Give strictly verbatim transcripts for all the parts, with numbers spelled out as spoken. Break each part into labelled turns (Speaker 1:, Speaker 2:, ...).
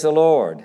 Speaker 1: The Lord.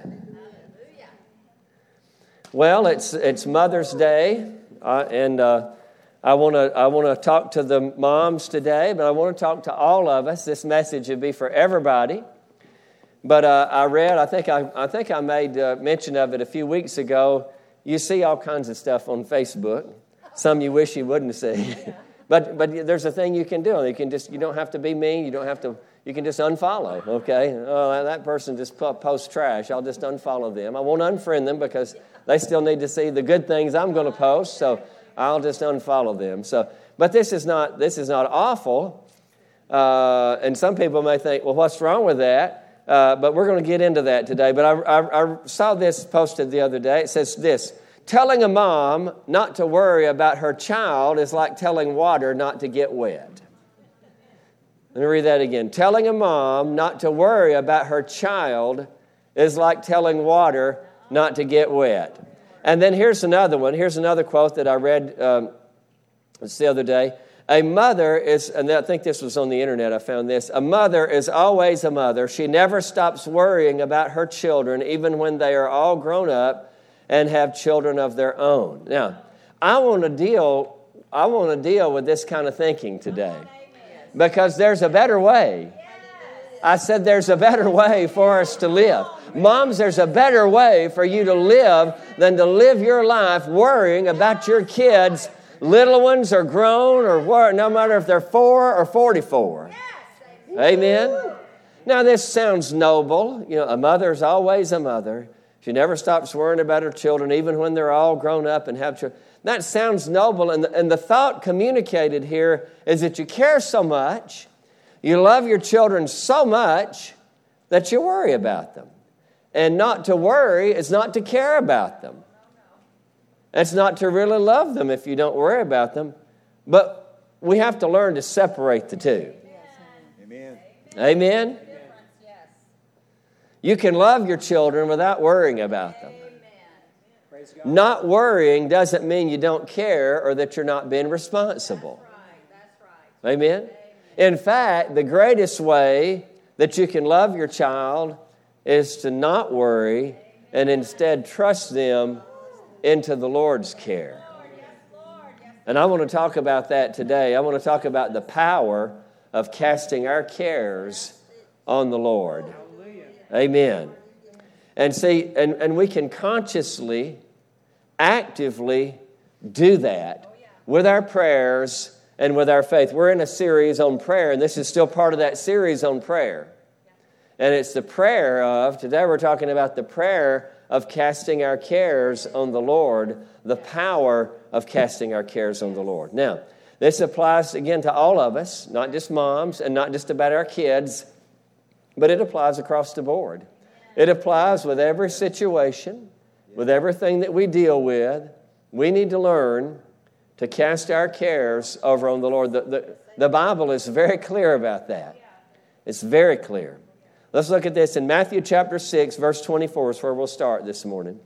Speaker 1: Well, it's it's Mother's Day, uh, and uh, I want to I want to talk to the moms today, but I want to talk to all of us. This message would be for everybody. But uh, I read, I think I I think I made uh, mention of it a few weeks ago. You see all kinds of stuff on Facebook. Some you wish you wouldn't see, but but there's a thing you can do. You can just you don't have to be mean. You don't have to. You can just unfollow, okay? Oh, that person just posts trash. I'll just unfollow them. I won't unfriend them because they still need to see the good things I'm going to post, so I'll just unfollow them. So, but this is not this is not awful. Uh, and some people may think, well, what's wrong with that? Uh, but we're going to get into that today. But I, I, I saw this posted the other day. It says this: telling a mom not to worry about her child is like telling water not to get wet. Let me read that again. Telling a mom not to worry about her child is like telling water not to get wet. And then here's another one. Here's another quote that I read um, the other day. A mother is, and I think this was on the internet, I found this. A mother is always a mother. She never stops worrying about her children, even when they are all grown up and have children of their own. Now, I want to deal, I want to deal with this kind of thinking today. Because there's a better way. I said there's a better way for us to live. Moms, there's a better way for you to live than to live your life worrying about your kids, little ones or grown, or no matter if they're four or forty-four. Amen? Now, this sounds noble. You know, a mother's always a mother. She never stops worrying about her children, even when they're all grown up and have children. That sounds noble, and the, and the thought communicated here is that you care so much, you love your children so much that you worry about them. And not to worry is not to care about them. It's not to really love them if you don't worry about them. But we have to learn to separate the two.
Speaker 2: Amen.
Speaker 1: Amen? You can love your children without worrying about them. Not worrying doesn't mean you don't care or that you're not being responsible. Amen? In fact, the greatest way that you can love your child is to not worry and instead trust them into the Lord's care. And I want to talk about that today. I want to talk about the power of casting our cares on the Lord. Amen. And see, and, and we can consciously actively do that with our prayers and with our faith. We're in a series on prayer, and this is still part of that series on prayer. And it's the prayer of, today we're talking about the prayer of casting our cares on the Lord, the power of casting our cares on the Lord. Now, this applies again to all of us, not just moms and not just about our kids, but it applies across the board. It applies with every situation. With everything that we deal with, we need to learn to cast our cares over on the Lord. The, the, the Bible is very clear about that. It's very clear. Let's look at this in Matthew chapter six, verse twenty-four is where we'll start this morning.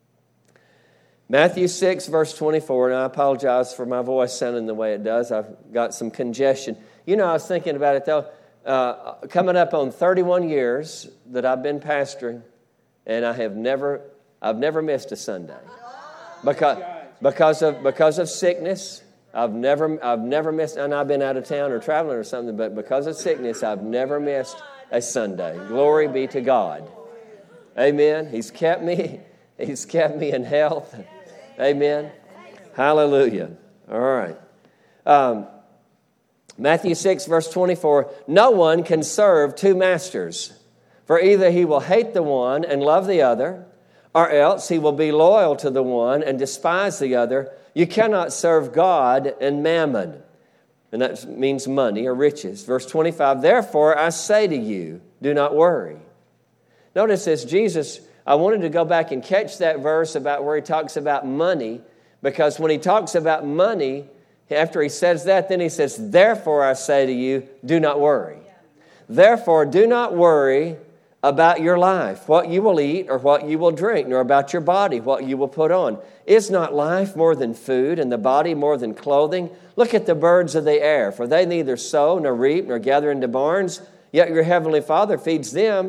Speaker 1: Matthew six, verse twenty-four, and I apologize for my voice sounding the way it does. I've got some congestion. You know, I was thinking about it, though. Uh, coming up on thirty-one years that I've been pastoring, and I have never... I've never missed a Sunday because because of because of sickness. I've never I've never missed, and I've been out of town or traveling or something. But because of sickness, I've never missed a Sunday. Glory be to God. Amen. He's kept me. He's kept me in health. Amen. Hallelujah. All right. Um, Matthew six, verse twenty-four. No one can serve two masters, for either he will hate the one and love the other, or else he will be loyal to the one and despise the other. You cannot serve God and mammon. And that means money or riches. Verse twenty-five, therefore I say to you, do not worry. Notice this, Jesus, I wanted to go back and catch that verse about where he talks about money, because when he talks about money, after he says that, then he says, therefore I say to you, do not worry. Therefore, do not worry about your life, what you will eat or what you will drink, nor about your body, what you will put on. Is not life more than food, and the body more than clothing? Look at the birds of the air, for they neither sow nor reap nor gather into barns, yet your heavenly Father feeds them.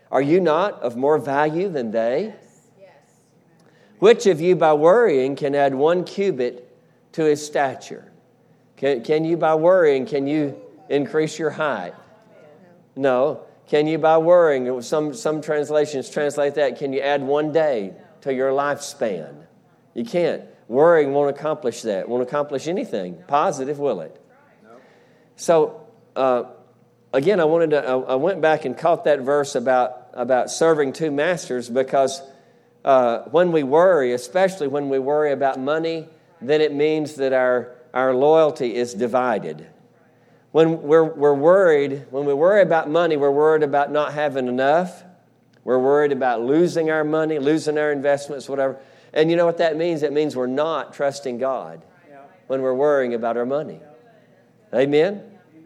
Speaker 1: Are you not of more value than they? Which of you by worrying can add one cubit to his stature? Can, can you by worrying, can you increase your height? No. Can you by worrying, some, some translations translate that, can you add one day to your lifespan? You can't. Worrying won't accomplish that. Won't accomplish anything positive, will it? So, uh, again, I wanted to. I, I went back and caught that verse about about serving two masters because uh, when we worry, especially when we worry about money, then it means that our our loyalty is divided. When we're we're worried, when we worry about money, we're worried about not having enough. We're worried about losing our money, losing our investments, whatever. And you know what that means? It means we're not trusting God when we're worrying about our money. Amen?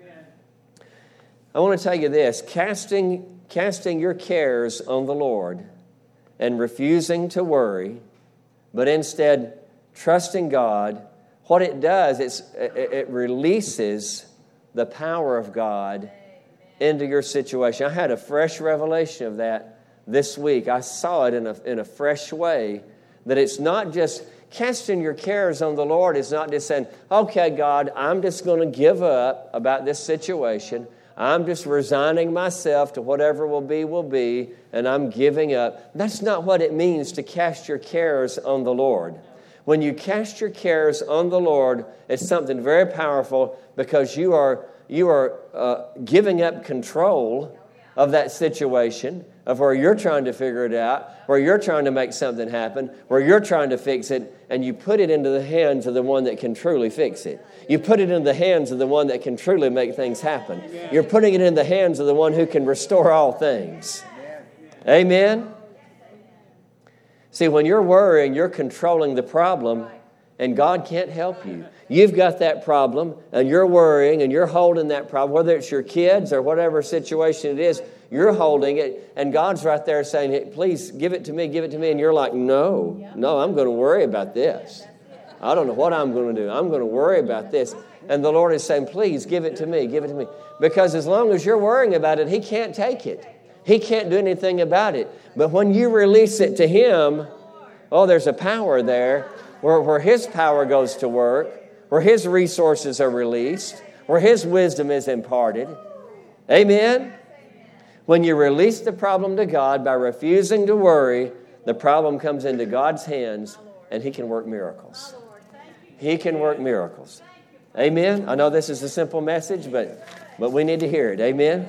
Speaker 1: I want to tell you this. Casting, casting your cares on the Lord and refusing to worry, but instead trusting God, what it does, it's, it releases the power of God into your situation. I had a fresh revelation of that this week. I saw it in a, in a fresh way. That it's not just casting your cares on the Lord. It's not just saying, okay, God, I'm just going to give up about this situation. I'm just resigning myself to whatever will be, will be, and I'm giving up. That's not what it means to cast your cares on the Lord. When you cast your cares on the Lord, it's something very powerful because you are, you are uh, giving up control of that situation, of where you're trying to figure it out, where you're trying to make something happen, where you're trying to fix it, and you put it into the hands of the one that can truly fix it. You put it in the hands of the one that can truly make things happen. You're putting it in the hands of the one who can restore all things. Amen? See, when you're worrying, you're controlling the problem, and God can't help you. You've got that problem, and you're worrying, and you're holding that problem, whether it's your kids or whatever situation it is, you're holding it, and God's right there saying, hey, please, give it to me, give it to me. And you're like, no, no, I'm going to worry about this. I don't know what I'm going to do. I'm going to worry about this. And the Lord is saying, please, give it to me, give it to me. Because as long as you're worrying about it, He can't take it. He can't do anything about it. But when you release it to Him, oh, there's a power there where, where His power goes to work, where His resources are released, where His wisdom is imparted. Amen? When you release the problem to God by refusing to worry, the problem comes into God's hands and He can work miracles. He can work miracles. Amen? I know this is a simple message, but, but we need to hear it. Amen?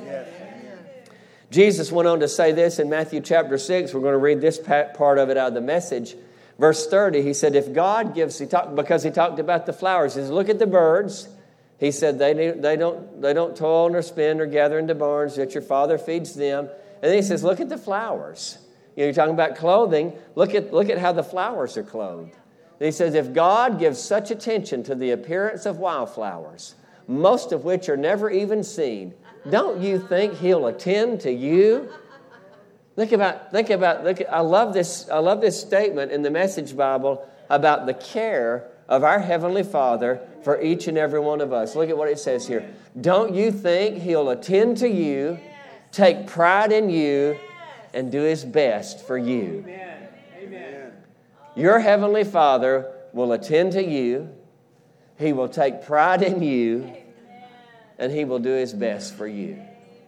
Speaker 1: Jesus went on to say this in Matthew chapter six. We're going to read this part of it out of the Message. Verse thirty, He said, if God gives, he talked, because He talked about the flowers, He says, look at the birds. He said, they, they, don't, they don't toil nor spin or gather into barns, yet your Father feeds them. And then He says, look at the flowers. You know, you're talking about clothing. Look at, look at how the flowers are clothed. And He says, if God gives such attention to the appearance of wildflowers, most of which are never even seen, don't you think He'll attend to you? Think about, think about, look, I love this, I love this statement in the Message Bible about the care of our Heavenly Father for each and every one of us. Look at what it says here. Don't you think He'll attend to you, take pride in you, and do His best for you? Amen. Your Heavenly Father will attend to you. He will take pride in you, and He will do His best for you.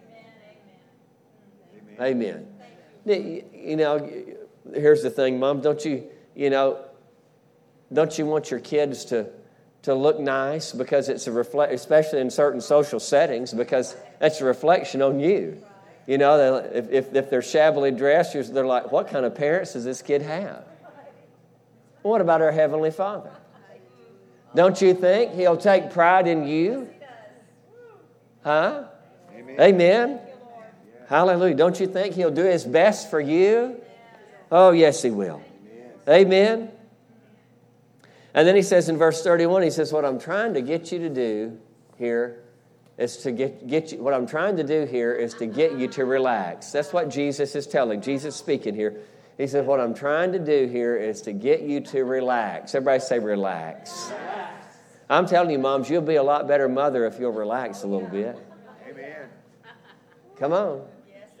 Speaker 1: Amen. You know, here's the thing, Mom. Don't you, you know, don't you want your kids to, to look nice because it's a reflect, especially in certain social settings, because that's a reflection on you. You know, if, if, if they're shabbily dressed, they're like, what kind of parents does this kid have? Well, what about our Heavenly Father? Don't you think He'll take pride in you? Huh? Amen. Amen. Hallelujah. Don't you think He'll do His best for you? Oh, yes, He will. Amen. And then He says in verse thirty-one, He says, what I'm trying to get you to do here is to get, get you, what I'm trying to do here is to get you to relax. That's what Jesus is telling. Jesus speaking here. He said, what I'm trying to do here is to get you to relax. Everybody say relax. Relax. I'm telling you, moms, you'll be a lot better mother if you'll relax a little bit. Amen. Come on.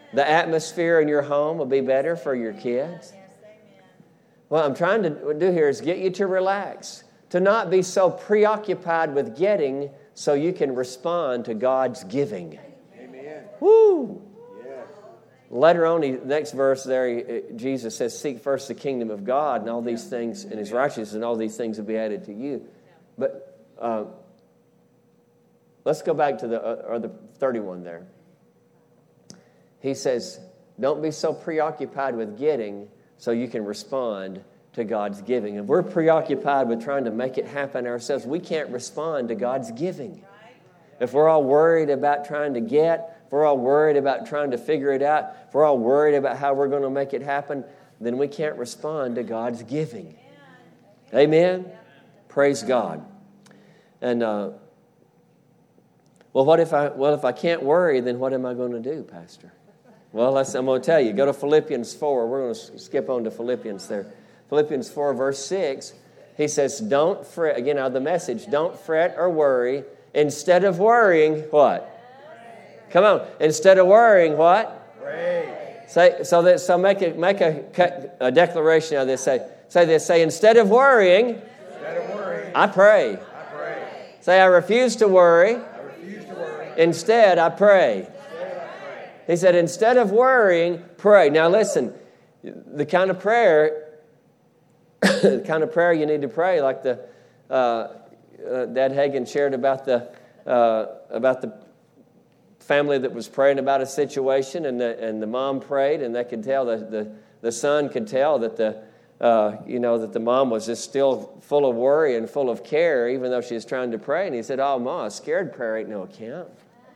Speaker 1: The atmosphere in your home will be better for your kids. What I'm trying to do here is get you to relax, to not be so preoccupied with getting so you can respond to God's giving.
Speaker 2: Amen.
Speaker 1: Woo!
Speaker 2: Yes.
Speaker 1: Later on, the next verse there, Jesus says, seek first the kingdom of God and all these things, and His righteousness, and all these things will be added to you. But uh, let's go back to the, uh, or the thirty-one there. He says, don't be so preoccupied with getting so you can respond to God's giving. If we're preoccupied with trying to make it happen ourselves, we can't respond to God's giving. If we're all worried about trying to get, if we're all worried about trying to figure it out, if we're all worried about how we're going to make it happen, then we can't respond to God's giving. Amen? Praise God. And, uh, well, what if I, well, if I can't worry, then what am I going to do, Pastor? Well, let's, I'm going to tell you. Go to Philippians four. We're going to skip on to Philippians there. Philippians four, verse six. He says, don't fret. Again, out of the Message. Don't fret or worry. Instead of worrying, what? Come on. Instead of worrying, what?
Speaker 2: Pray.
Speaker 1: Say, so that, so make a, make a, a declaration out of this. Say, say this. Say, instead of worrying,
Speaker 2: Instead of worrying,
Speaker 1: I pray.
Speaker 2: I pray.
Speaker 1: Say, I refuse to worry.
Speaker 2: I refuse to worry.
Speaker 1: Instead, I pray. He said, instead of worrying, pray. Now listen, the kind of prayer, the kind of prayer you need to pray, like the uh, uh, Dad Hagen shared about the uh, about the family that was praying about a situation, and the and the mom prayed, and they could tell the the, the son could tell that the uh, you know that the mom was just still full of worry and full of care, even though she was trying to pray. And he said, "Oh, Ma, scared prayer ain't no account."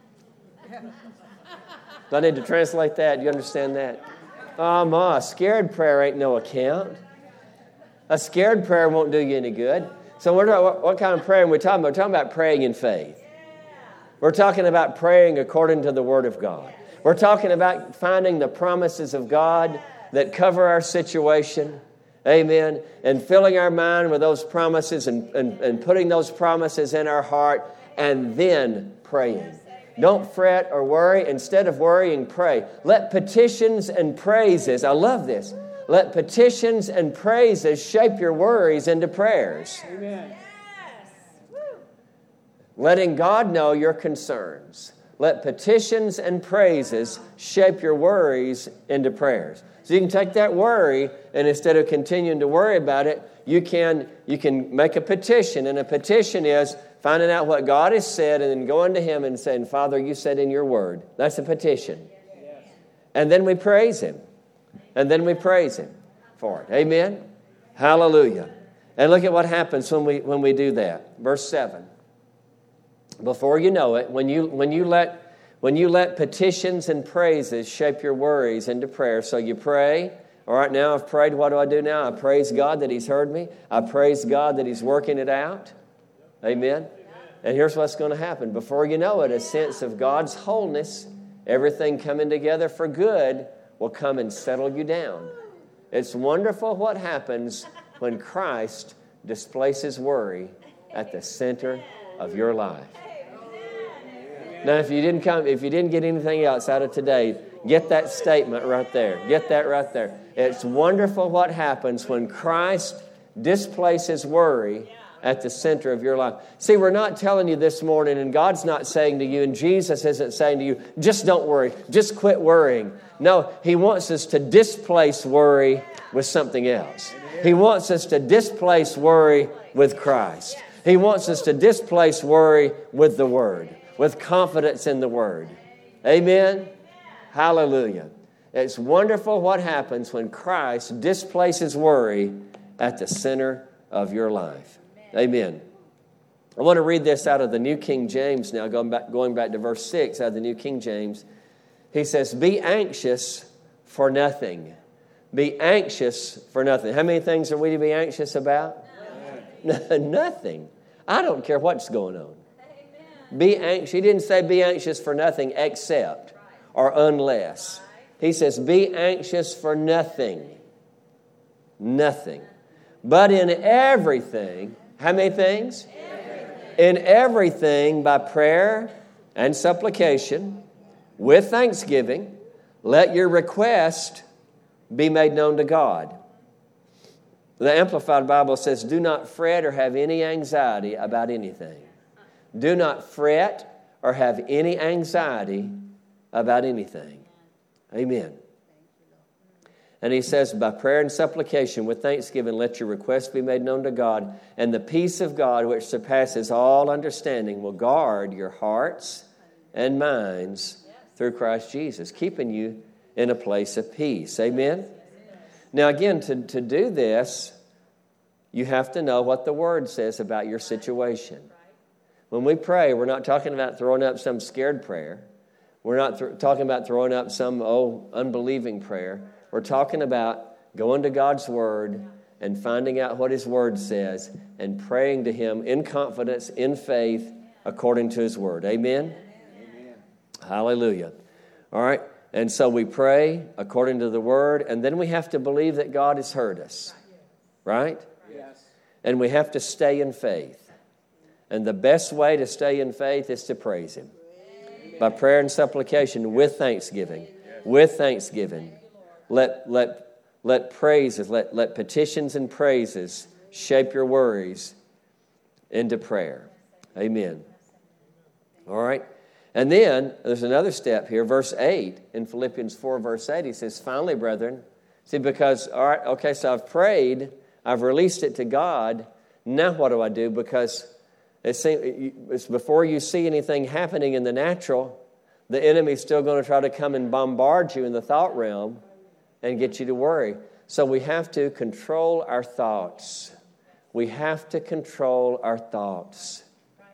Speaker 1: Do I need to translate that? Do you understand that? Oh, Ma, scared prayer ain't no account. A scared prayer won't do you any good. So we're talking, what, what kind of prayer are we talking about? We're talking about praying in faith. We're talking about praying according to the Word of God. We're talking about finding the promises of God that cover our situation. Amen. And filling our mind with those promises and, and, and putting those promises in our heart and then praying. Don't fret or worry. Instead of worrying, pray. Let petitions and praises, I love this. Let petitions and praises shape your worries into prayers.
Speaker 2: Amen.
Speaker 1: Letting God know your concerns. Let petitions and praises shape your worries into prayers. So you can take that worry, and instead of continuing to worry about it, you can, you can make a petition. And a petition is finding out what God has said and then going to Him and saying, Father, you said in your word. That's a petition. Yes. And then we praise Him. And then we praise Him for it. Amen? Hallelujah. And look at what happens when we when we do that. Verse seven. Before you know it, when you when you let when you let petitions and praises shape your worries into prayer, so you pray. All right, now I've prayed. What do I do now? I praise God that He's heard me. I praise God that He's working it out. Amen. And here's what's going to happen. Before you know it, a sense of God's wholeness, everything coming together for good, will come and settle you down. It's wonderful what happens when Christ displaces worry at the center of your life. Now, if you didn't come, if you didn't get anything else out of today, get that statement right there. Get that right there. It's wonderful what happens when Christ displaces worry at the center of your life. See, we're not telling you this morning, and God's not saying to you, and Jesus isn't saying to you, just don't worry, just quit worrying. No, He wants us to displace worry with something else. He wants us to displace worry with Christ. He wants us to displace worry with the Word, with confidence in the Word. Amen? Hallelujah. It's wonderful what happens when Christ displaces worry at the center of your life. Amen. I want to read this out of the New King James now, going back, going back to verse six out of the New King James. He says, be anxious for nothing. Be anxious for nothing. How many things are we to be anxious about? Nothing. I don't care what's going on. Amen. Be anxious. He didn't say be anxious for nothing except or unless. He says be anxious for nothing. Nothing. But in everything, how many things? Everything. In everything by prayer and supplication with thanksgiving, Let your request be made known to God. The Amplified Bible says, do not fret or have any anxiety about anything. Do not fret or have any anxiety about anything. Amen. And he says, by prayer and supplication with thanksgiving, let your requests be made known to God, and the peace of God, which surpasses all understanding, will guard your hearts and minds through Christ Jesus, keeping you in a place of peace. Amen? Now again, to, to do this, you have to know what the Word says about your situation. When we pray, we're not talking about throwing up some scared prayer. We're not th- talking about throwing up some, oh, unbelieving prayer. We're talking about going to God's Word and finding out what His Word says and praying to Him in confidence, in faith, according to His Word. Amen? Amen. Hallelujah. All right. And so we pray according to the Word, and then we have to believe that God has heard us. Right?
Speaker 2: Yes.
Speaker 1: And we have to stay in faith. And the best way to stay in faith is to praise Him. Amen. By prayer and supplication with thanksgiving. Yes. With thanksgiving. Let let let praises, let, let petitions and praises shape your worries into prayer. Amen. All right. And then there's another step here, verse eight in Philippians four, verse eight. He says, finally, brethren, see, because, all right, okay, so I've prayed, I've released it to God. Now what do I do? Because it's, it's before you see anything happening in the natural, the enemy's still going to try to come and bombard you in the thought realm and get you to worry. So we have to control our thoughts. We have to control our thoughts.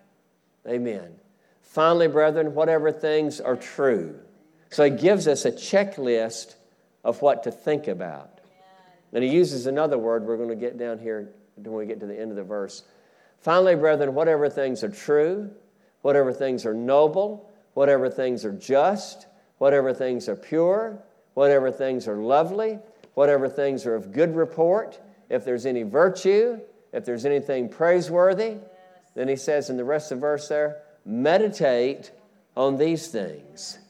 Speaker 1: Amen. Finally, brethren, whatever things are true. So he gives us a checklist of what to think about. And he uses another word we're going to get down here when we get to the end of the verse. Finally, brethren, whatever things are true, whatever things are noble, whatever things are just, whatever things are pure, whatever things are lovely, whatever things are of good report, if there's any virtue, if there's anything praiseworthy, then he says in the rest of the verse there, meditate on these things.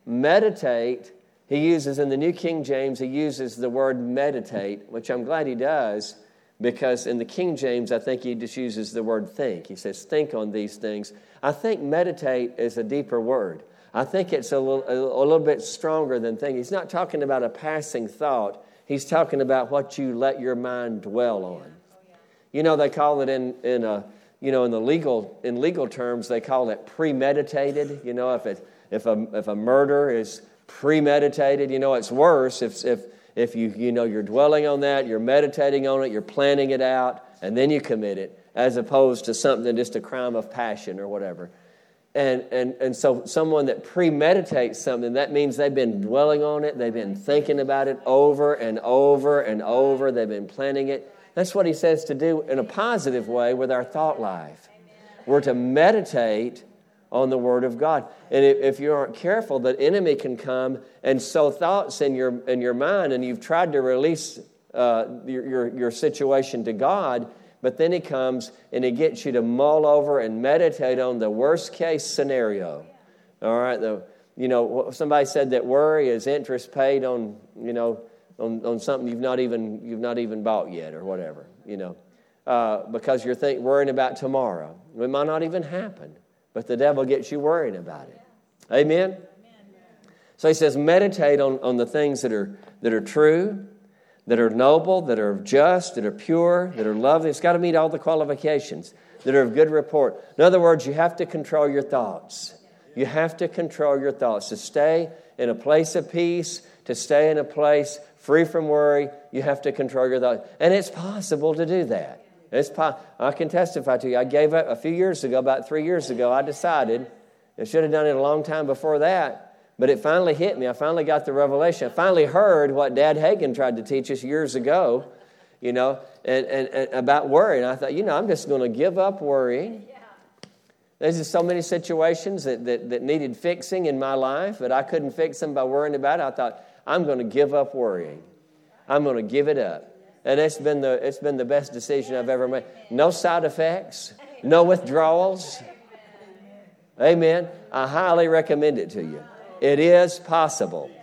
Speaker 1: Meditate, he uses in the New King James, he uses the word meditate, which I'm glad he does, because in the King James, I think he just uses the word think. He says, think on these things. I think meditate is a deeper word. I think it's a little, a little bit stronger than think. He's not talking about a passing thought. He's talking about what you let your mind dwell on. You know, they call it in, in a, you know, in the legal, in legal terms, they call it premeditated. You know, if it, if a, if a murder is premeditated, you know, it's worse if, if, if you, you know, you're dwelling on that, you're meditating on it, you're planning it out, and then you commit it, as opposed to something, just a crime of passion or whatever. And, and and so someone that premeditates something, that means they've been dwelling on it, they've been thinking about it over and over and over, they've been planning it. That's what he says to do in a positive way with our thought life. We're to meditate on the Word of God. And if, if you aren't careful, the enemy can come and sow thoughts in your in your mind, and you've tried to release uh, your, your, your situation to God, but then he comes and he gets you to mull over and meditate on the worst case scenario. All right, the, you know, somebody said that worry is interest paid on, you know, on, on something you've not even you've not even bought yet or whatever, you know, uh, because you're think, worrying about tomorrow. It might not even happen, but the devil gets you worrying about it. Amen. So he says, meditate on, on the things that are that are true, that are noble, that are just, that are pure, that are lovely. It's got to meet all the qualifications, that are of good report. In other words, you have to control your thoughts. You have to control your thoughts. To stay in a place of peace, to stay in a place free from worry, you have to control your thoughts. And it's possible to do that. It's po- I can testify to you. I gave up a few years ago, about three years ago, I decided, I should have done it a long time before that, but it finally hit me. I finally got the revelation. I finally heard what Dad Hagin tried to teach us years ago, you know, and, and, and about worry. And I thought, you know, I'm just going to give up worrying. There's just so many situations that, that, that needed fixing in my life, but I couldn't fix them by worrying about it. I thought, I'm going to give up worrying. I'm going to give it up. And it's been the it's been the best decision I've ever made. No side effects, no withdrawals. Amen. I highly recommend it to you. It is possible.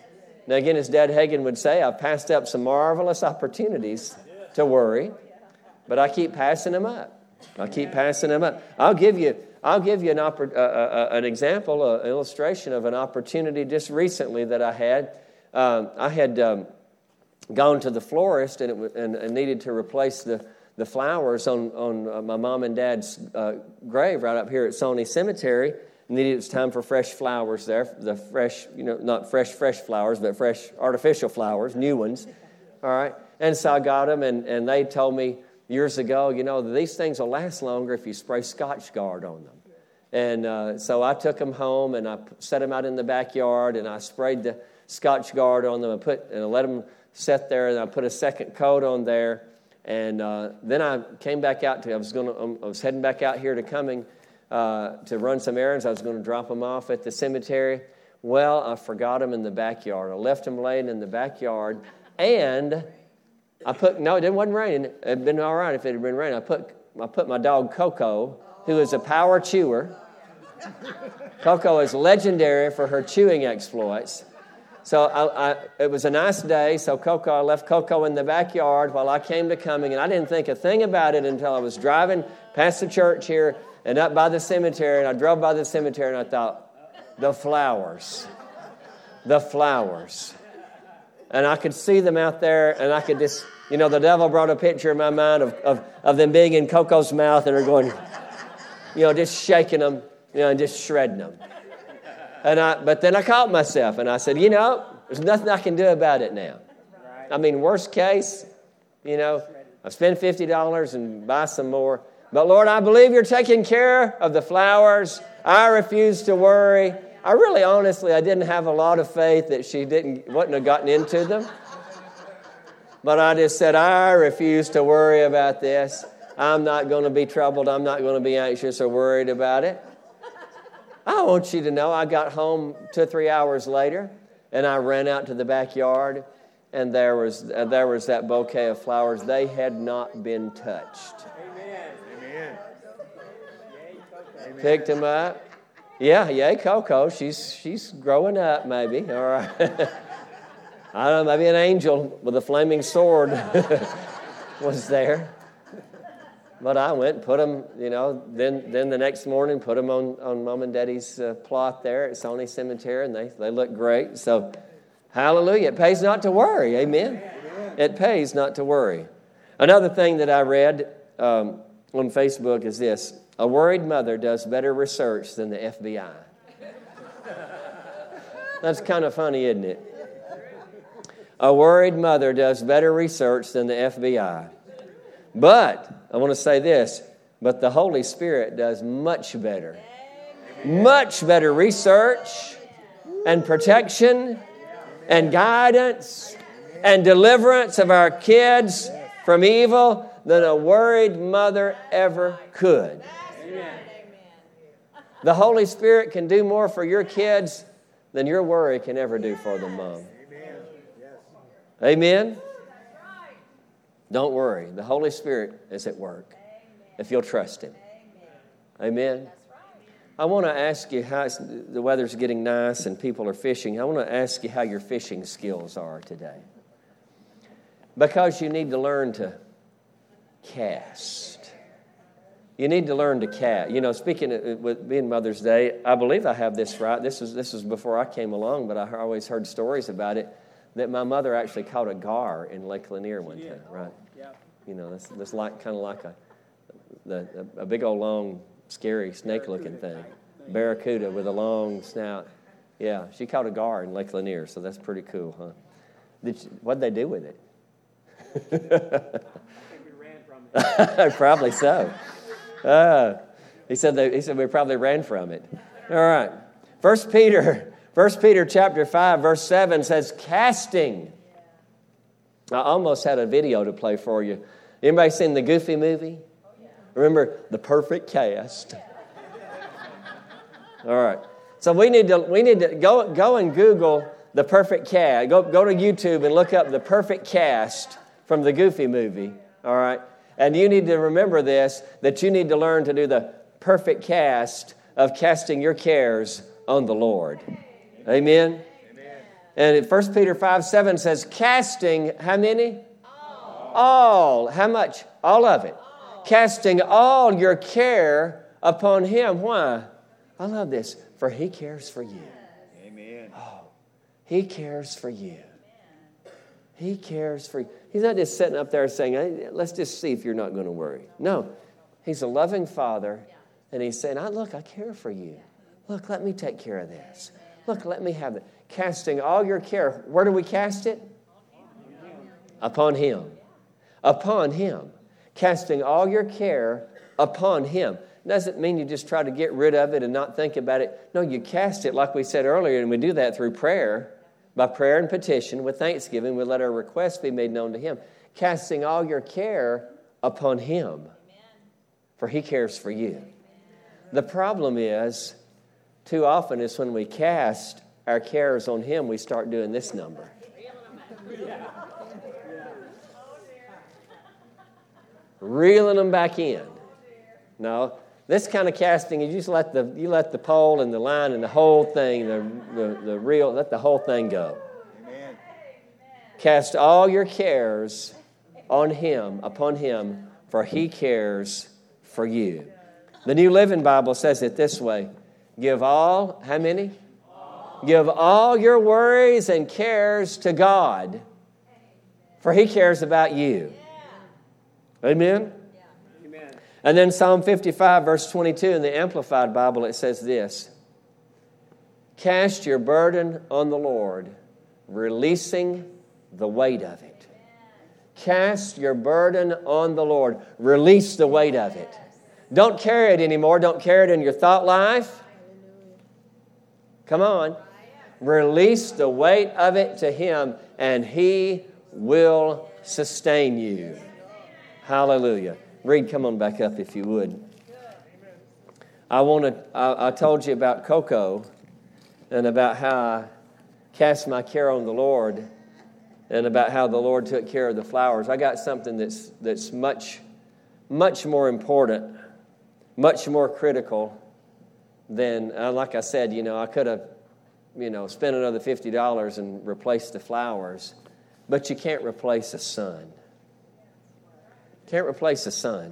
Speaker 1: Now, again, as Dad Hagin would say, I've passed up some marvelous opportunities to worry, but I keep passing them up. I keep passing them up. I'll give you, I'll give you an, oppor- uh, uh, an example, uh, an illustration of an opportunity just recently that I had. Um, I had um, gone to the florist and, it w- and, and needed to replace the, the flowers on, on uh, my mom and dad's uh, grave right up here at Sony Cemetery. Needed it was time for fresh flowers there, the fresh, you know, not fresh, fresh flowers, but fresh artificial flowers, new ones. All right. And so I got them, and, and they told me years ago, you know, these things will last longer if you spray Scotchgard on them. And uh, so I took them home, and I set them out in the backyard, and I sprayed the Scotchgard on them and put and I let them sit there, and I put a second coat on there. And uh, then I came back out to, I was going to, I was heading back out here to Cumming, Uh, to run some errands. I was going to drop them off at the cemetery. Well, I forgot them in the backyard. I left them laying in the backyard, and I put, no, it wasn't raining. It had been all right if it had been raining. I put, I put my dog Coco, who is a power chewer. Coco is legendary for her chewing exploits. So I, I, it was a nice day, so Coco, I left Coco in the backyard while I came to Cumming, and I didn't think a thing about it until I was driving past the church here and up by the cemetery, and I drove by the cemetery, and I thought, the flowers, the flowers. And I could see them out there, and I could just, you know, the devil brought a picture in my mind of, of, of them being in Coco's mouth, and they're going, you know, just shaking them, you know, and just shredding them. And I, but then I caught myself, and I said, you know, there's nothing I can do about it now. I mean, worst case, you know, I spend fifty dollars and buy some more. But Lord, I believe you're taking care of the flowers. I refuse to worry. I really, honestly, I didn't have a lot of faith that she didn't wouldn't have gotten into them. But I just said, I refuse to worry about this. I'm not going to be troubled. I'm not going to be anxious or worried about it. I want you to know I got home two or three hours later, and I ran out to the backyard, and there was uh, there was that bouquet of flowers. They had not been touched.
Speaker 2: Amen.
Speaker 1: Picked them up. Yeah, yay, Coco. She's she's growing up, maybe. All right. I don't know, maybe an angel with a flaming sword was there. But I went and put them, you know, then then the next morning, put them on, on Mom and Daddy's uh, plot there at Sony Cemetery, and they, they look great. So, hallelujah. It pays not to worry. Amen. Amen. It pays not to worry. Another thing that I read um, on Facebook is this. A worried mother does better research than the F B I. That's kind of funny, isn't it? A worried mother does better research than the F B I. But, I want to say this, but the Holy Spirit does much better. Much better research and protection and guidance and deliverance of our kids from evil than a worried mother ever could. The Holy Spirit can do more for your kids than your worry can ever do for them, Mom. Amen? Don't worry. The Holy Spirit is at work if you'll trust Him. Amen? I want to ask you how the weather's getting nice and people are fishing. I want to ask you how your fishing skills are today. Because you need to learn to cast. You need to learn to cast. You know, speaking of, with being Mother's Day, I believe I have this right. This was this was before I came along, but I always heard stories about it. That my mother actually caught a gar in Lake Lanier one time, right? Yeah. You know, that's, that's like kind of like a the, a big old long, scary snake-looking thing, barracuda with a long snout. Yeah, she caught a gar in Lake Lanier, so that's pretty cool, huh? Did she, what'd they do with it?
Speaker 3: I think we ran from it.
Speaker 1: Probably so. Uh, he said they, he said we probably ran from it. All right, First Peter. First Peter chapter five, verse seven says, casting. I almost had a video to play for you. Anybody seen the Goofy movie? Remember, the perfect cast. All right. So we need to we need to go go and Google the perfect cast. Go go to YouTube and look up the perfect cast from the Goofy movie. All right. And you need to remember this, that you need to learn to do the perfect cast of casting your cares on the Lord. Amen? Amen. And in First Peter five seven says, casting, how many? All. All. How much? All of it. All. Casting all your care upon Him. Why? I love this. For He cares for you.
Speaker 2: Amen.
Speaker 1: Oh, He cares for you. He cares for you. He's not just sitting up there saying, hey, let's just see if you're not going to worry. No. He's a loving Father. And He's saying, oh, look, I care for you. Look, let me take care of this. Look, let me have it. Casting all your care. Where do we cast it? Upon Him. Upon Him. Casting all your care upon Him. Doesn't mean you just try to get rid of it and not think about it. No, you cast it like we said earlier, and we do that through prayer. By prayer and petition, with thanksgiving, we let our requests be made known to Him. Casting all your care upon Him. For He cares for you. The problem is, too often is when we cast our cares on Him, we start doing this number. Reeling them back in. No, this kind of casting, you just let the you let the pole and the line and the whole thing, the the, the reel, let the whole thing go.
Speaker 2: Amen.
Speaker 1: Cast all your cares on Him, upon Him, for He cares for you. The New Living Bible says it this way. Give all, how many? All. Give all your worries and cares to God, for He cares about you. Yeah. Amen?
Speaker 3: Yeah. Amen.
Speaker 1: And then Psalm fifty-five, verse twenty-two, in the Amplified Bible, it says this. Cast your burden on the Lord, releasing the weight of it. Cast your burden on the Lord. Release the weight of it. Don't carry it anymore. Don't carry it in your thought life. Come on. Release the weight of it to Him, and He will sustain you. Hallelujah. Reed, come on back up if you would. I want to. I, I told you about Coco and about how I cast my care on the Lord and about how the Lord took care of the flowers. I got something that's that's much, much more important, much more critical than, uh, like I said, you know, I could have, you know, spent another fifty dollars and replaced the flowers, but you can't replace a son. Can't replace a son.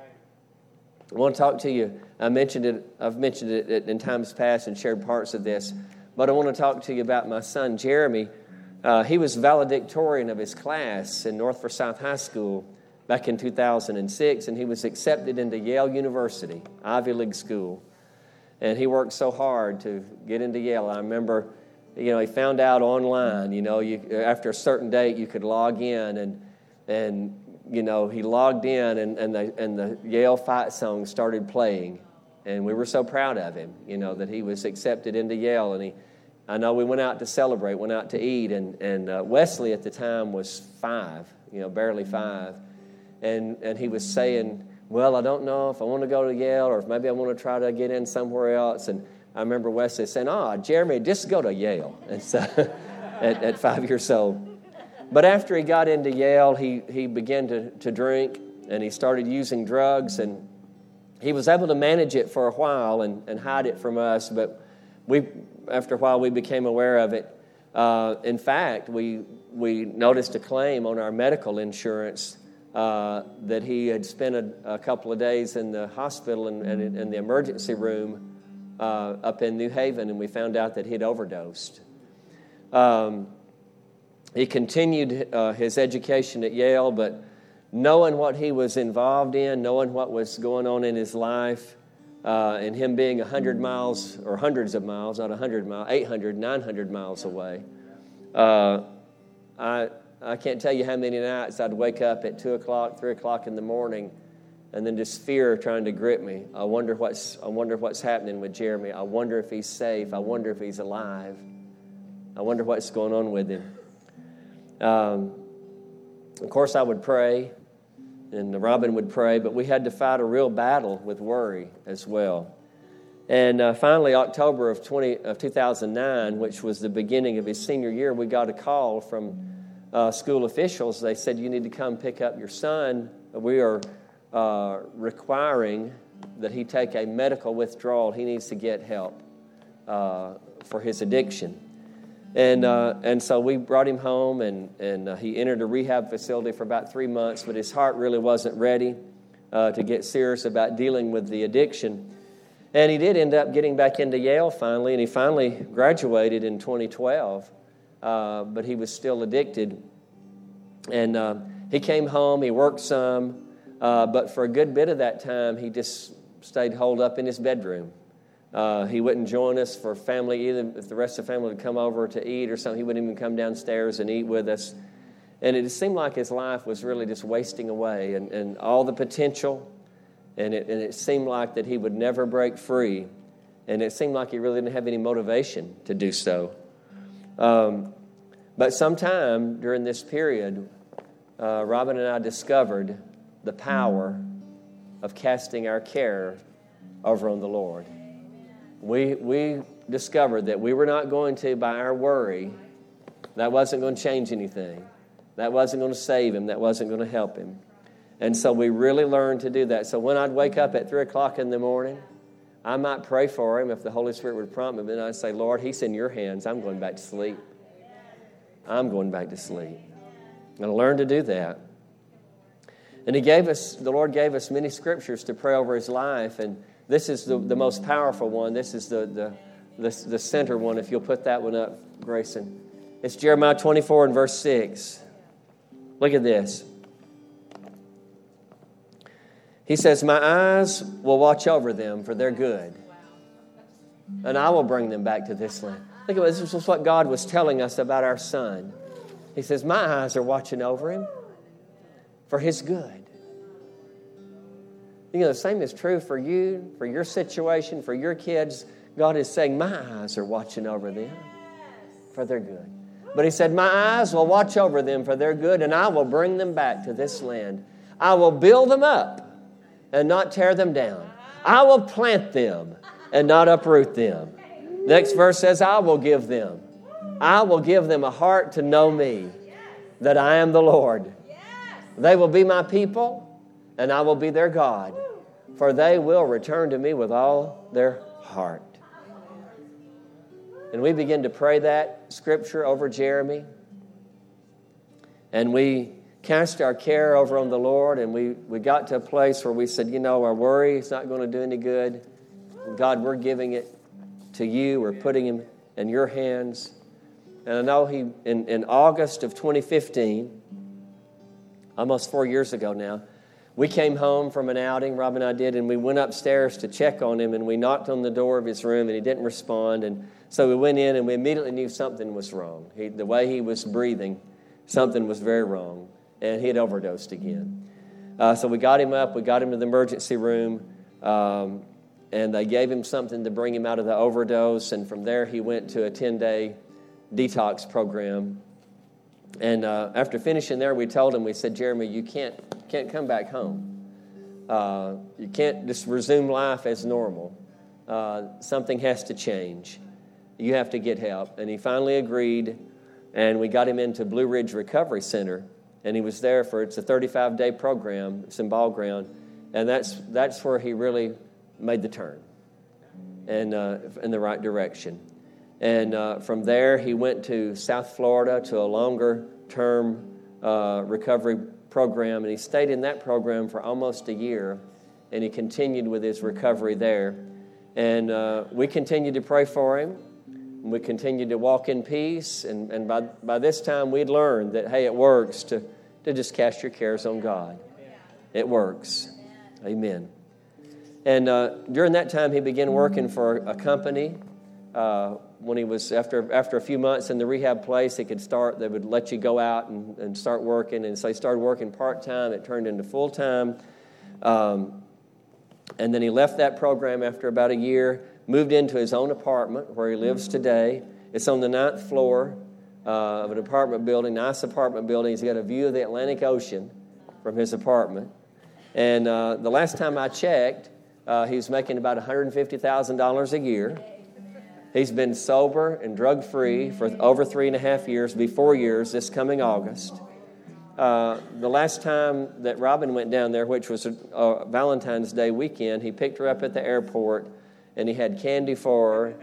Speaker 1: I want to talk to you. I mentioned it. I've mentioned it in times past and shared parts of this, but I want to talk to you about my son Jeremy. Uh, he was valedictorian of his class in North Forsyth High School back in two thousand six, and he was accepted into Yale University, Ivy League school. And he worked so hard to get into Yale. I remember, you know, he found out online, you know, you, after a certain date you could log in, and and you know, he logged in, and, and the and the Yale fight song started playing, and we were so proud of him, you know, that he was accepted into Yale. And he, I know we went out to celebrate, went out to eat, and and uh, Wesley at the time was five, you know, barely five, and and he was saying, well, I don't know if I want to go to Yale or if maybe I want to try to get in somewhere else. And I remember Wesley saying, oh, Jeremy, just go to Yale, and so at, at five years old. But after he got into Yale, he, he began to, to drink, and he started using drugs, and he was able to manage it for a while and, and hide it from us, but we, after a while we became aware of it. Uh, in fact, we we noticed a claim on our medical insurance uh, that he had spent a, a couple of days in the hospital and in, in, in the emergency room uh, up in New Haven, and we found out that he'd overdosed. Um He continued uh, his education at Yale, but knowing what he was involved in, knowing what was going on in his life, uh, and him being one hundred miles, or hundreds of miles, not one hundred miles, eight hundred, nine hundred miles away, uh, I I can't tell you how many nights I'd wake up at two o'clock, three o'clock in the morning, and then just fear trying to grip me. I wonder what's I wonder what's happening with Jeremy. I wonder if he's safe. I wonder if he's alive. I wonder what's going on with him. Um, of course, I would pray, and Robin would pray, but we had to fight a real battle with worry as well. And uh, finally, October of, twenty, of two thousand nine, which was the beginning of his senior year, we got a call from uh, school officials. They said, you need to come pick up your son. We are uh, requiring that he take a medical withdrawal. He needs to get help uh, for his addiction. And uh, and so we brought him home, and, and uh, he entered a rehab facility for about three months, but his heart really wasn't ready uh, to get serious about dealing with the addiction. And he did end up getting back into Yale finally, and he finally graduated in twenty twelve, uh, but he was still addicted. And uh, he came home, he worked some, uh, but for a good bit of that time, he just stayed holed up in his bedroom. Uh, he wouldn't join us for family either. If the rest of the family would come over to eat or something, he wouldn't even come downstairs and eat with us. And it seemed like his life was really just wasting away, and, and all the potential, and it, and it seemed like that he would never break free, and it seemed like he really didn't have any motivation to do so. Um, but sometime during this period, uh, Robin and I discovered the power of casting our care over on the Lord. We we discovered that we were not going to, by our worry, that wasn't going to change anything. That wasn't going to save him. That wasn't going to help him. And so we really learned to do that. So when I'd wake up at three o'clock in the morning, I might pray for him if the Holy Spirit would prompt me. Then I'd say, Lord, he's in your hands. I'm going back to sleep. I'm going back to sleep. And I learned to do that. And he gave us, the Lord gave us many scriptures to pray over his life, and this is the, the most powerful one. This is the, the, the, the center one, if you'll put that one up, Grayson. It's Jeremiah twenty-four and verse six. Look at this. He says, my eyes will watch over them for their good, and I will bring them back to this land. Look at this. This is what God was telling us about our son. He says, my eyes are watching over him for his good. You know, the same is true for you, for your situation, for your kids. God is saying, my eyes are watching over them for their good. But he said, my eyes will watch over them for their good, and I will bring them back to this land. I will build them up and not tear them down. I will plant them and not uproot them. The next verse says, I will give them. I will give them a heart to know me, that I am the Lord. They will be my people, and I will be their God, for they will return to me with all their heart. And we begin to pray that scripture over Jeremy. And we cast our care over on the Lord, and we, we got to a place where we said, you know, our worry is not going to do any good. God, we're giving it to you. We're putting him in your hands. And I know he in, in August of twenty fifteen, almost four years ago now, we came home from an outing, Rob and I did, and we went upstairs to check on him, and we knocked on the door of his room, and he didn't respond. And so we went in, and we immediately knew something was wrong. He, the way he was breathing, something was very wrong, and he had overdosed again. Uh, so we got him up, we got him to the emergency room, um, and they gave him something to bring him out of the overdose, and from there he went to a ten-day detox program. And uh, after finishing there, we told him, we said, Jeremy, you can't can't come back home. Uh, you can't just resume life as normal. Uh, something has to change. You have to get help. And he finally agreed, and we got him into Blue Ridge Recovery Center, and he was there for, it's a thirty-five day program. It's in Ball Ground, and that's that's where he really made the turn and uh, in the right direction. And uh, from there, he went to South Florida to a longer-term uh, recovery program, and he stayed in that program for almost a year, and he continued with his recovery there. And uh, we continued to pray for him. We continued to walk in peace, and, and by, by this time, we'd learned that, hey, it works to, to just cast your cares on God. It works. Amen. And uh, during that time, he began working for a company. Uh, when he was, after after a few months in the rehab place, he could start, they would let you go out and, and start working. And so he started working part-time. It turned into full-time. Um, and then he left that program after about a year, moved into his own apartment where he lives today. It's on the ninth floor uh, of an apartment building, nice apartment building. He's got a view of the Atlantic Ocean from his apartment. And uh, the last time I checked, uh, he was making about one hundred fifty thousand dollars a year. He's been sober and drug-free for over three and a half years, be four years this coming August. Uh, the last time that Robin went down there, which was a, a Valentine's Day weekend, he picked her up at the airport, and he had candy for her,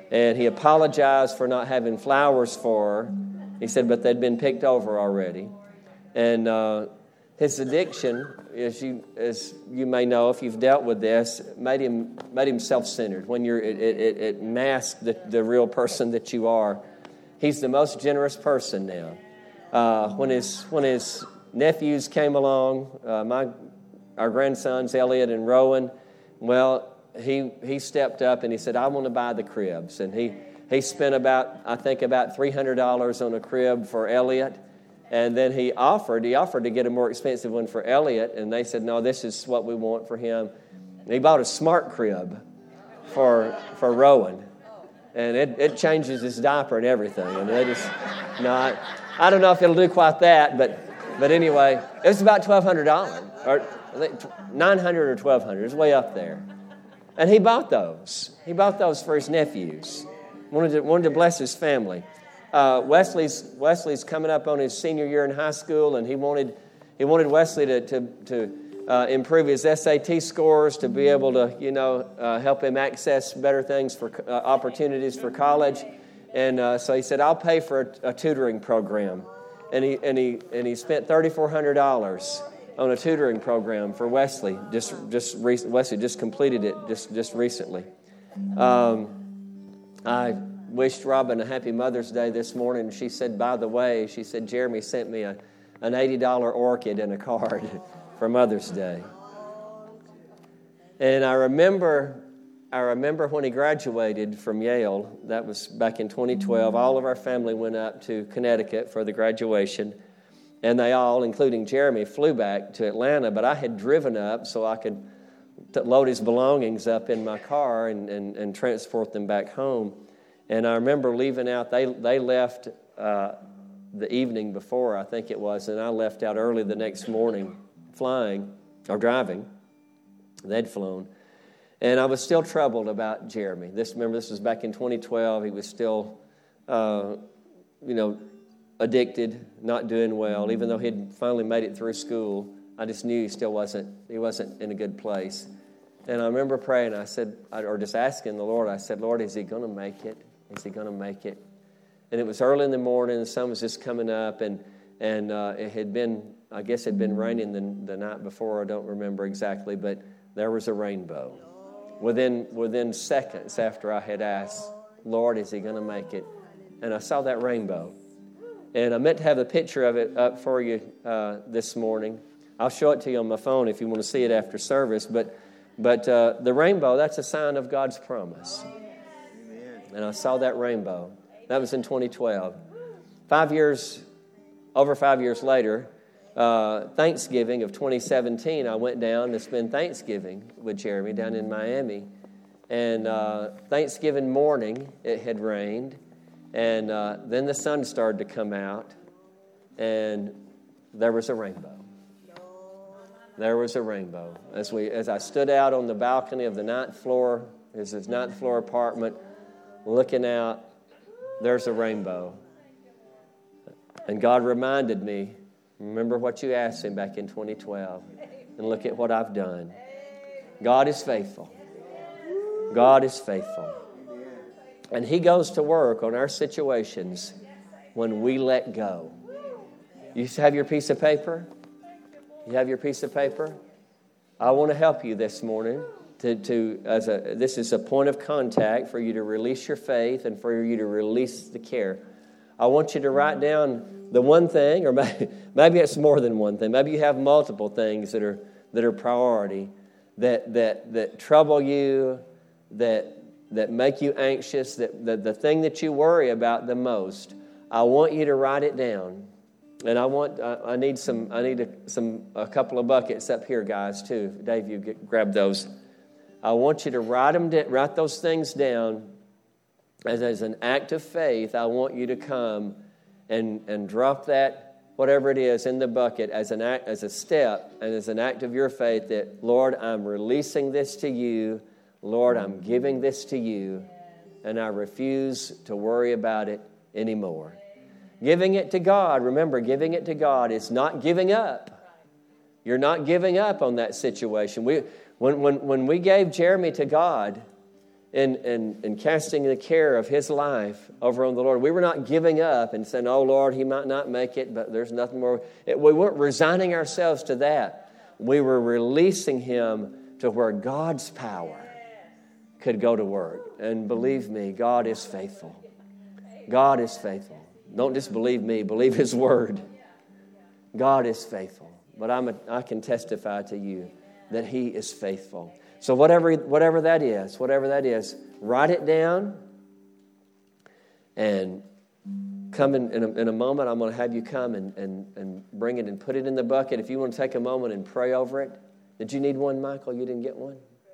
Speaker 1: And he apologized for not having flowers for her. He said, but they'd been picked over already. And uh, his addiction, as you as you may know, if you've dealt with this, made him made him self-centered. When you're, it, it, it masks the, the real person that you are. He's the most generous person now. Uh, when his when his nephews came along, uh, my our grandsons Elliot and Rowan, well, he he stepped up and he said, I want to buy the cribs. And he, he spent about, I think, about three hundred dollars on a crib for Elliot. And then he offered, he offered to get a more expensive one for Elliot. And they said, no, this is what we want for him. And he bought a smart crib for for Rowan. And it, it changes his diaper and everything. And they just, no, I, I don't know if it'll do quite that, but but anyway, it was about twelve hundred dollars. Or nine hundred dollars or twelve hundred dollars. It's way up there. And he bought those. He bought those for his nephews. Wanted to, wanted to bless his family. Uh, Wesley's Wesley's coming up on his senior year in high school, and he wanted he wanted Wesley to to, to uh, improve his S A T scores, to be able to you know uh, help him access better things for uh, opportunities for college. And uh, so he said, "I'll pay for a, a tutoring program," and he and he and he spent thirty-four hundred dollars on a tutoring program for Wesley. Just just re- Wesley just completed it just just recently. Um, I. wished Robin a happy Mother's Day this morning. She said, by the way, she said, Jeremy sent me a, an eighty dollars orchid and a card for Mother's Day. And I remember, I remember when he graduated from Yale, that was back in twenty twelve, all of our family went up to Connecticut for the graduation. And they all, including Jeremy, flew back to Atlanta, but I had driven up so I could t- load his belongings up in my car and, and, and transport them back home. And I remember leaving out, they they left uh, the evening before, I think it was, and I left out early the next morning flying, or driving. They'd flown. And I was still troubled about Jeremy. This, remember, this was back in twenty twelve. He was still, uh, you know, addicted, not doing well. Even though he'd finally made it through school, I just knew he still wasn't, he wasn't in a good place. And I remember praying, I said, or just asking the Lord, I said, Lord, is he going to make it? Is he going to make it? And it was early in the morning, the sun was just coming up, and and uh, it had been, I guess it had been raining the, the night before, I don't remember exactly, but there was a rainbow. Within within seconds after I had asked, Lord, is he going to make it? And I saw that rainbow. And I meant to have a picture of it up for you uh, this morning. I'll show it to you on my phone if you want to see it after service, but but uh, the rainbow, that's a sign of God's promise. And I saw that rainbow. That was in twenty twelve. Five years, over five years later, uh, Thanksgiving of twenty seventeen, I went down to spend Thanksgiving with Jeremy down in Miami. And uh, Thanksgiving morning, it had rained. And uh, then the sun started to come out. And there was a rainbow. There was a rainbow. As we, as I stood out on the balcony of the ninth floor, his, his ninth floor apartment, looking out, there's a rainbow. And God reminded me, remember what you asked him back in twenty twelve, and look at what I've done. God is faithful. God is faithful. And he goes to work on our situations when we let go. You have your piece of paper? You have your piece of paper? I want to help you this morning. To, to as a this is a point of contact for you to release your faith and for you to release the care. I want you to write down the one thing, or maybe, maybe it's more than one thing. Maybe you have multiple things that are that are priority, that that that trouble you, that that make you anxious, that, that the thing that you worry about the most. I want you to write it down. And I want, I, I need some, I need a, some, a couple of buckets up here, guys, too. Dave, you get, grab those. I want you to write them, write those things down as, as an act of faith. I want you to come and, and drop that, whatever it is, in the bucket as an act, as a step, and as an act of your faith that, Lord, I'm releasing this to you. Lord, I'm giving this to you, and I refuse to worry about it anymore. Giving it to God, remember, giving it to God is not giving up. You're not giving up on that situation. We, when, when, when we gave Jeremy to God, in, in, in casting the care of his life over on the Lord. We were not giving up and saying, oh, Lord, he might not make it, but there's nothing more. It, we weren't resigning ourselves to that. We were releasing him to where God's power could go to work. And believe me, God is faithful. God is faithful. Don't just believe me, believe his word. God is faithful. But I'm a, I can testify to you that he is faithful. So whatever, whatever that is, whatever that is, write it down. And come in, in, a, in a moment, I'm going to have you come and, and, and bring it and put it in the bucket. If you want to take a moment and pray over it. Did you need one, Michael? You didn't get one?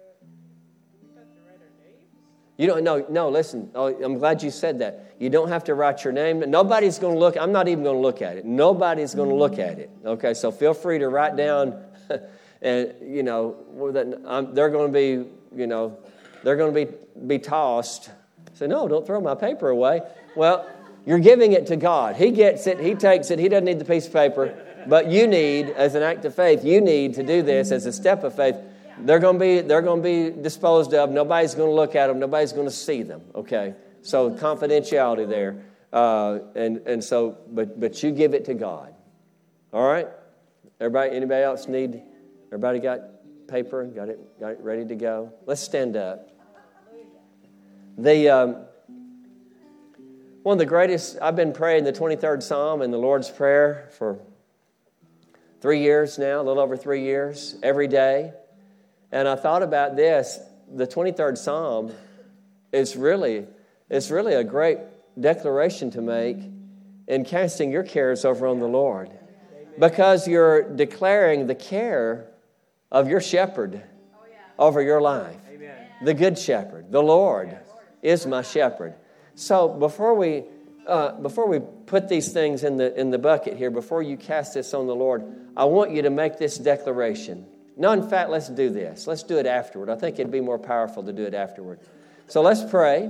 Speaker 1: You don't, no, no, listen. Oh, I'm glad you said that. You don't have to write your name. Nobody's going to look. I'm not even going to look at it. Nobody's going to look at it. Okay, so feel free to write down, and, you know, they're going to be, you know, they're going to be, be tossed. Say, no, don't throw my paper away. Well, you're giving it to God. He gets it. He takes it. He doesn't need the piece of paper. But you need, as an act of faith, you need to do this as a step of faith. They're going to be they're going to be disposed of. Nobody's going to look at them. Nobody's going to see them. Okay, so confidentiality there, uh, and and so but but you give it to God. All right. Everybody, anybody else need? Everybody got paper? Got it? Got it ready to go? Let's stand up. The um, one of the greatest. I've been praying the twenty-third Psalm and the Lord's Prayer for three years now, a little over three years, every day. And I thought about this. The twenty-third Psalm is really, it's really a great declaration to make in casting your cares over on the Lord. Because you're declaring the care of your shepherd over your life. The good shepherd, the Lord, is my shepherd. So before we uh, before we put these things in the in the bucket here, before you cast this on the Lord, I want you to make this declaration. No, in fact, let's do this. Let's do it afterward. I think it'd be more powerful to do it afterward. So let's pray.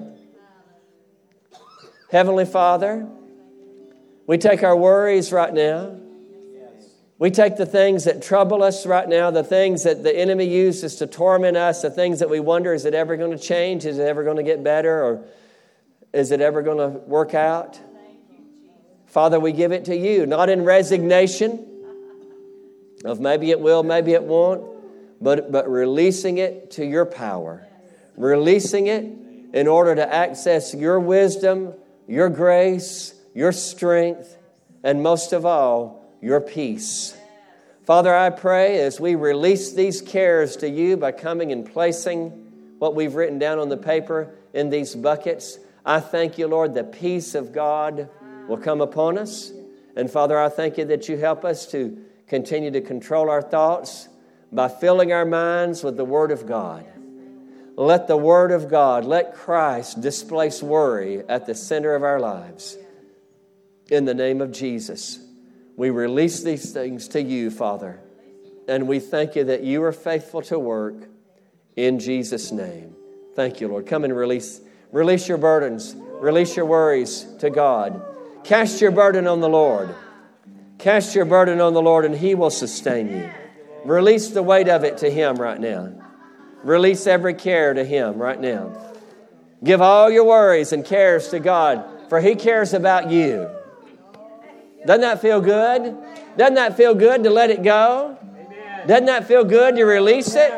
Speaker 1: Heavenly Father, we take our worries right now. We take the things that trouble us right now, the things that the enemy uses to torment us, the things that we wonder, is it ever going to change? Is it ever going to get better? Or is it ever going to work out? Father, we give it to you, not in resignation of maybe it will, maybe it won't, but, but releasing it to your power. Releasing it in order to access your wisdom, your grace, your strength, and most of all, your peace. Father, I pray as we release these cares to you by coming and placing what we've written down on the paper in these buckets, I thank you, Lord, the peace of God will come upon us. And Father, I thank you that you help us to continue to control our thoughts by filling our minds with the Word of God. Let the Word of God, let Christ displace worry at the center of our lives. In the name of Jesus, we release these things to you, Father, and we thank you that you are faithful to work in Jesus' name. Thank you, Lord. Come and release, release your burdens, release your worries to God. Cast your burden on the Lord. Cast your burden on the Lord and He will sustain you. Release the weight of it to Him right now. Release every care to Him right now. Give all your worries and cares to God, for He cares about you. Doesn't that feel good? Doesn't that feel good to let it go? Doesn't that feel good to release it?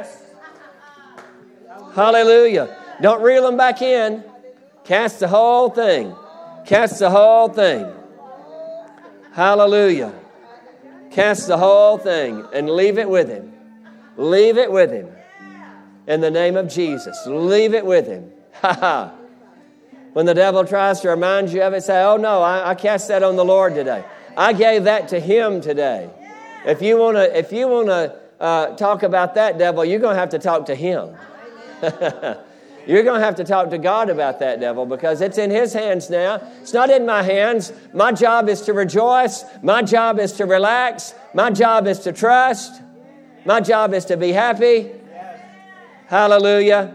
Speaker 1: Hallelujah. Don't reel them back in. Cast the whole thing. Cast the whole thing. Hallelujah. Cast the whole thing and leave it with Him. Leave it with Him. In the name of Jesus. Leave it with Him. Ha ha. When the devil tries to remind you of it, say, oh no, I, I cast that on the Lord today. I gave that to Him today. If you want to if you want to uh, talk about that, devil, you're going to have to talk to Him. You're going to have to talk to God about that, devil, because it's in His hands now. It's not in my hands. My job is to rejoice. My job is to relax. My job is to trust. My job is to be happy. Hallelujah.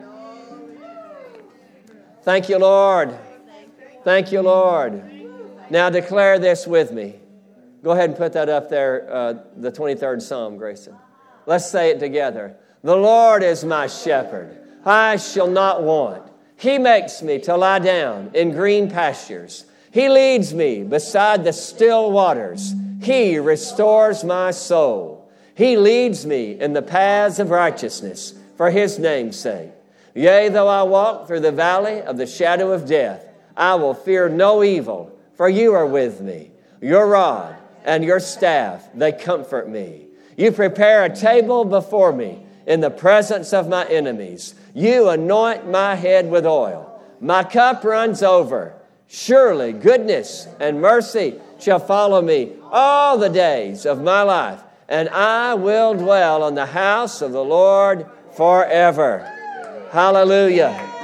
Speaker 1: Thank you, Lord. Thank you, Lord. Now declare this with me. Go ahead and put that up there, uh, the twenty-third Psalm, Grayson. Let's say it together. The Lord is my shepherd. I shall not want. He makes me to lie down in green pastures. He leads me beside the still waters. He restores my soul. He leads me in the paths of righteousness for his name's sake. Yea, though I walk through the valley of the shadow of death, I will fear no evil, for you are with me. Your rod and your staff, they comfort me. You prepare a table before me in the presence of my enemies. You anoint my head with oil. My cup runs over. Surely goodness and mercy shall follow me all the days of my life, and I will dwell in the house of the Lord forever. Hallelujah.